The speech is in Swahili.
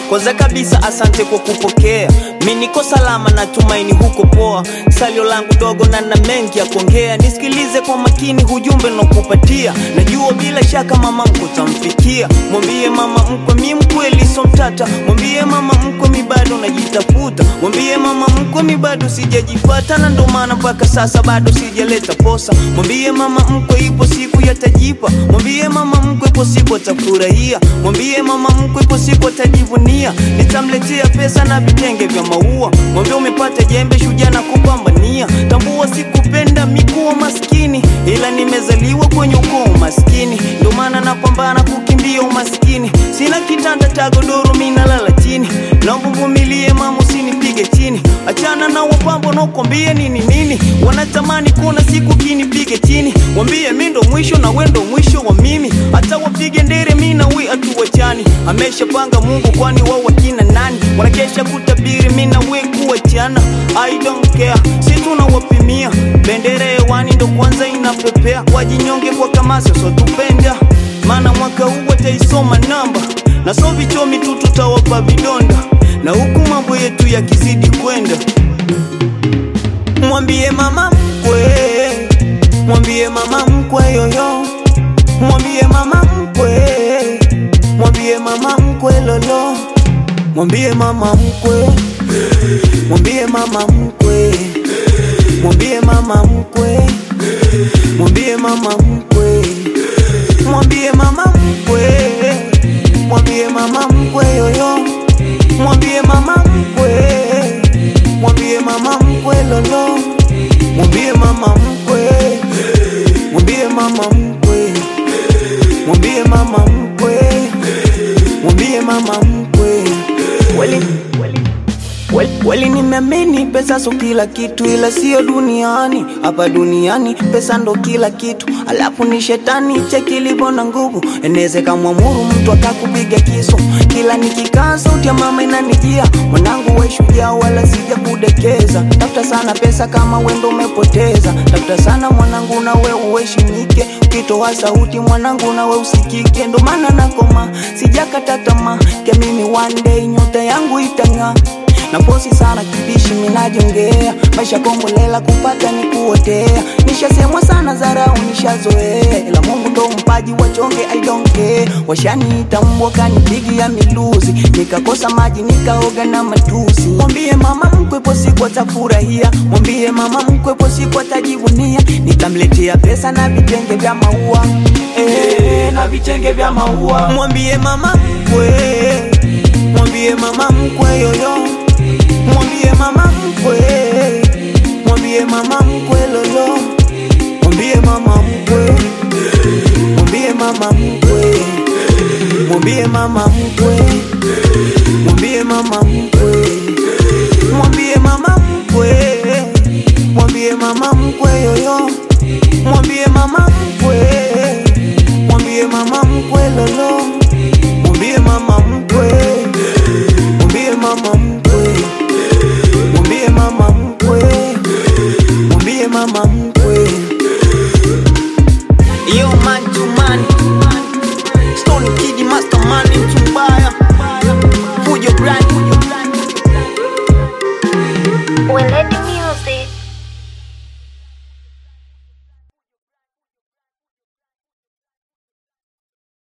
Kwanza kabisa asante kwa kupokea, mimi niko salama na tumaini huko poa. Salio langu dogo na mengi ya kuongea, nisikilize kwa makini ujumbe nakupatia. Najua bila shaka mama mkwe tamfikia. Mwambie mama mkwe mimi mkweli so mtata. Mwambie mama mkwe mimi bado najitafuta. Mwambie mama mkwe mimi bado sijajipata, na ndo maana mpaka sasa bado sijaleta posa. Mwambie mama mkwe ipo siku yatajipa. Mwambie mama mkwe ipo siku atafurahia. Mwambie mama mkwe ipo siku atajivunia. Nitamletea pesa na vitenge vya maua. Mwambie umepata jembe shujaa na kupambania. Tambua sikupenda mikuwa maskini, ila nimezaliwa kwenye ukoo maskini. Ndo maana napambana kukimbia umaskini. Sina kitanda cha godoro mimi nalala chini. Naomba vumilie mama usinipige chini. Achana na wapambo na kuambia nini. Wanatamani kuona siku kinipige chini. Mwambie mimi ndo mwisho na wewe ndo mwisho wa mimi. Hata wapige ndere mimi na wewe atuachani. Ameshapanga Mungu kwani wao wakina nani? Wanakesha kutabiri mimi na wewe kuachana. I don't care, si tunawapimia. Bendera hewani ndo kwanza inapepea. Wajinyonge kwa kamasi so tupenda. Maana mwaka huu wataisoma namba. Na so vichomi tu tutawapa vidonda. Na huku mambo yetu yakizidi kwenda. Mwambie mama mkwe, mwambie mama mkwe yoyo. Mwambie mama mkwe, mwambie mama mkwe lolo. Mwambie mama mkwe, mwambie mama mkwe, mwambie mama mkwe, mwambie mama mkwe, mwambie mama mkwe, mwambie mama mkwe yoyo. Mwambie mama mkwe, mwambie mama mkwe lolo. Mwambie mama mkwe, mwambie mama mkwe, mwambie mama mkwe, mwambie mama mkwe. Wali nimeamini pesa so kila kitu, ila sio duniani. Hapa duniani pesa ndo kila kitu. Alafu ni shetani cheki lipo na nguvu. Eneze kama muru mtu akakupiga kisu. Kila nikikaa sauti ya mama inanijia. Mwanangu wewe shujaa wala sija kudekeza. Tafuta sana pesa kama wewe ndo umepoteza. Tafuta sana mwanangu na wewe uheshimike. Ukitoa sauti mwanangu na wewe usikike. Ndo maana nakoma sijakata tamaa. Kwa mimi one day nyota yangu itang'aa. Na posi sana kibishi minajongea. Maisha kombolela kupata ni kuotea. Nishasemwa sana zarau nishazoea. Ila Mungu ndo mpaji wachonge I don't care. Washaniita mbwa kanipigia miluzi. Nikakosa maji nikaoga na matusi. Mwambie mama mkwe ipo siku atafurahia. Mwambie mama mkwe ipo siku atajivunia. Nitamletea pesa na vitenge vya maua. Na vitenge vya maua. Mwambie mama mkwe, mwambie mama mkwe yoyo. Mwambie mama mkwe, mwambie mama mkwe lolo. Mwambie mama mkwe, mwambie mama mkwe, mwambie mama mkwe, mwambie mama mkwe.